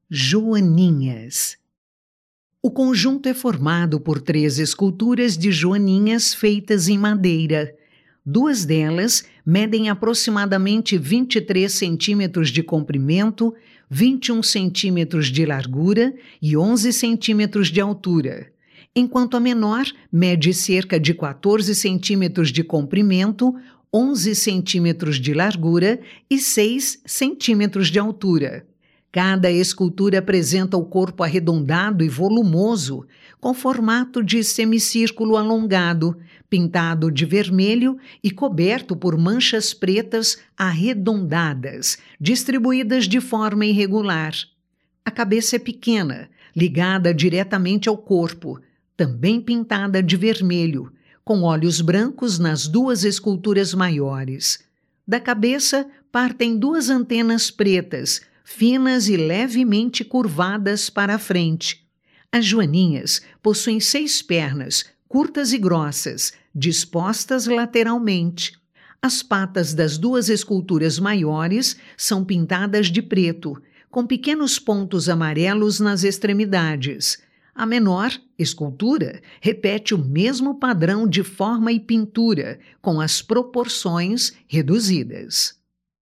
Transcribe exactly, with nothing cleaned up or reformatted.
Joaninhas. O conjunto é formado por três esculturas de joaninhas feitas em madeira. Duas delas medem aproximadamente vinte e três centímetros de comprimento, vinte e um centímetros de largura e onze centímetros de altura, enquanto a menor mede cerca de quatorze centímetros de comprimento, onze centímetros de largura e seis centímetros de altura. Cada escultura apresenta o corpo arredondado e volumoso, com formato de semicírculo alongado, pintado de vermelho e coberto por manchas pretas arredondadas, distribuídas de forma irregular. A cabeça é pequena, ligada diretamente ao corpo, também pintada de vermelho, com olhos brancos nas duas esculturas maiores. Da cabeça partem duas antenas pretas, finas e levemente curvadas para a frente. As joaninhas possuem seis pernas, curtas e grossas, dispostas lateralmente. As patas das duas esculturas maiores são pintadas de preto, com pequenos pontos amarelos nas extremidades. A menor escultura repete o mesmo padrão de forma e pintura, com as proporções reduzidas.